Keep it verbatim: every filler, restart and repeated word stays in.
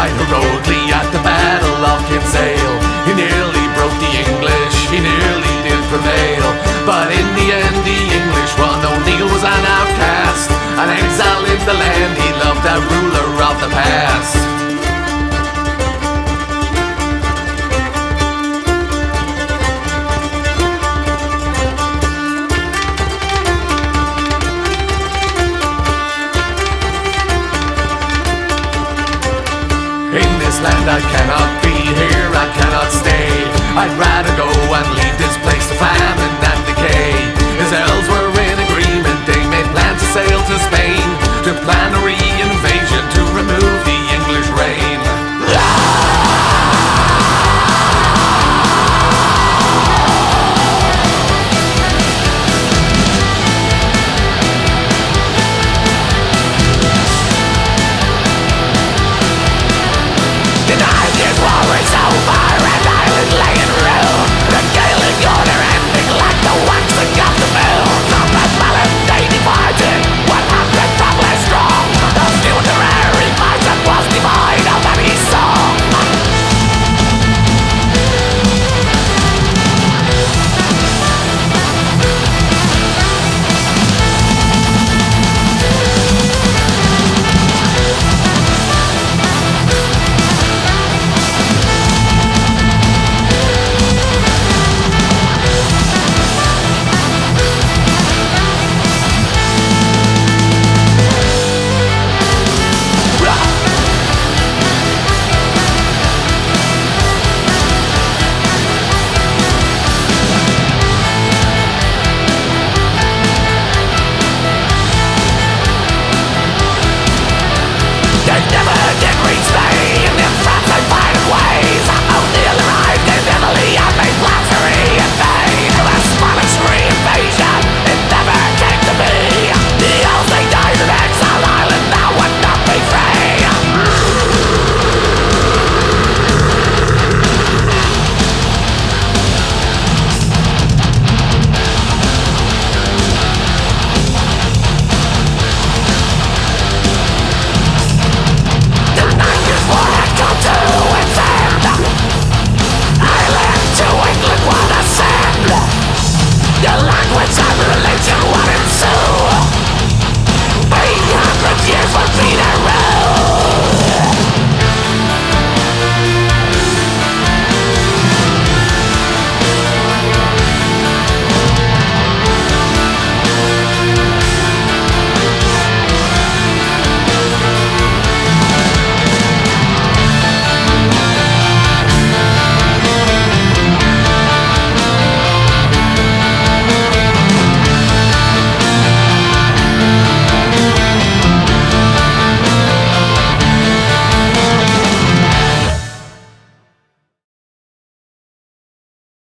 fight heroically at the Battle of Kinsale. He nearly broke the English, he nearly did prevail, but in the end the English won. O'Neill was an outcast, an exile in the land he loved, a ruler of the past. In this land I cannot be, here I cannot stay. I'd rather go and leave this place to famine and decay. His elves were in agreement, they made plans to sail to Spain, to plan a re